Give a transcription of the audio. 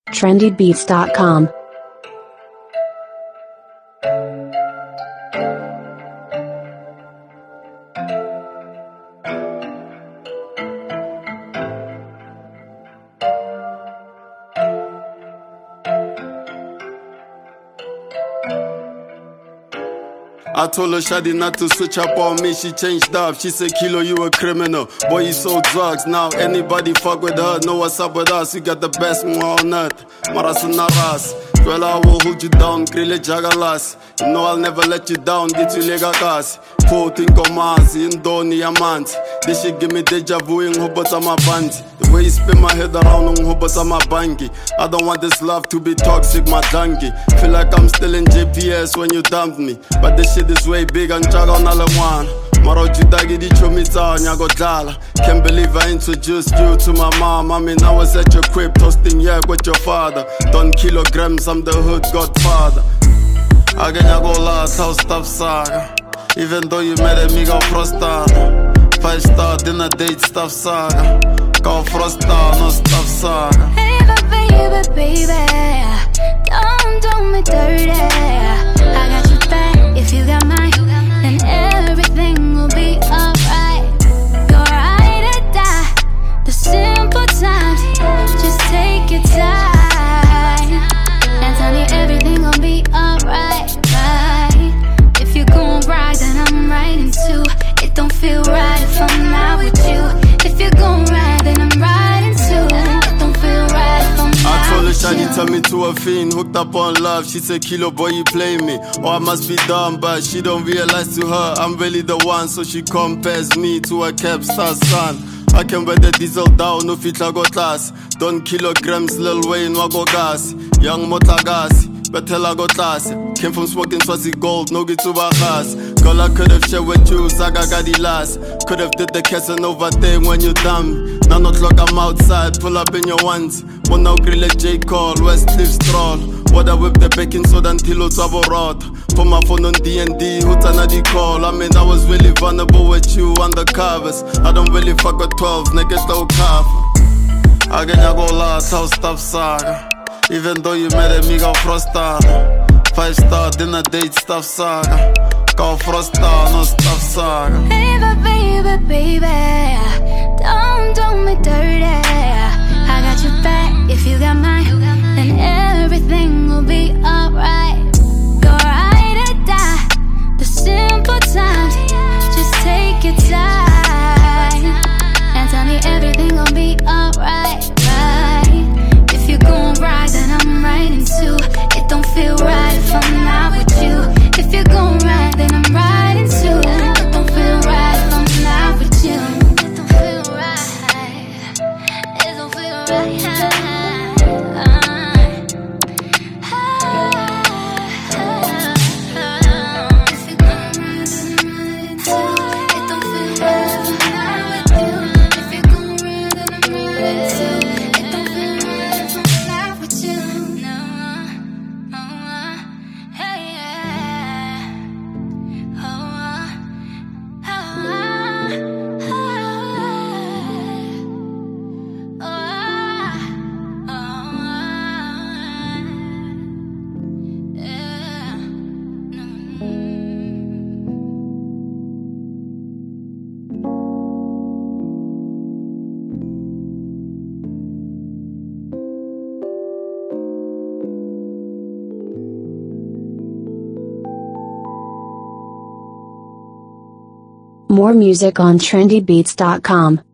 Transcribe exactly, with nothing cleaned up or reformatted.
trendy beats dot com. I told her Shadi not to switch up on me, she changed up. She said, Kilo, you a criminal. Boy, you sold drugs. Now anybody fuck with her, know what's up with us. You got the best more on earth. Marasunaras. Well, I will hold you down, grille jagalas. You know I'll never let you down, get you lega gas. Quoting commas, in Doni amant. This shit give me deja vu in hubata my band. The way you spin my head around on hubata my bangi. I don't want this love to be toxic, my dangi. Feel like I'm still in J P S when you dumped me. But this shit is way big and chaga on all one. Maro judagi di chomita nyago dala. Can't believe I introduced you to my mom. I mean I was at your crib toasting yak with your father. Done kilograms, I'm the hood godfather. Aga nyago la tau stuff saga. Even though you mad at me go frostada. Five star dinner date stuff saga. Go frosta no stuff saga. Hey baby, baby, don't do me dirty. I got your back if you got mine. Then everything will be alright. You're ride or die. The simple times, just take your time and tell me everything gon' be alright, right? If you're gon' ride, then I'm riding too. It don't feel right if I'm not with you. If you're gon' ride, then I'm riding too. It don't feel right if I'm not with you. I told her Shadi turn me to a fiend, hooked up on love. She said, Kilo boy, you play me. Or I must be dumb, but she don't realize to her I'm really the one. So she compares me to a cap star son. I can wear the diesel down, no fit go class. Don kilograms, Lil Wayne, wago gas. Young Motagas, betel I go class. Came from smoking Swazi gold, no get to gas. Girl, I could've shared with you, Zaga got the last. Could've did the Casanova thing when you dumb. Now not like I'm outside, pull up in your ones. One now grill a J. Cole, West Live Stroll. What I whip the baking soda until it's rod. Put my phone on D and D, who turn the call. I mean, I was really vulnerable with you on the covers. I don't really fuck with twelve, niggas don't cover. I get ya go last, house stuff saga. Even though you mad at me, go frostada. Five star dinner date stuff saga. Go frostada, no stuff saga. Baby, baby, baby, don't do me dirty. I got your back if you got mine. Then everything will be alright. Go ride or die. The simple times, just take your time and tell me everything gon' be alright, right? If you're gon' ride, then I'm riding too. It don't feel right if I'm not with you. If you're gon' ride, then I'm riding too. It don't feel right if I'm not with you. It don't feel right. It don't feel right. More music on trendy beats dot com.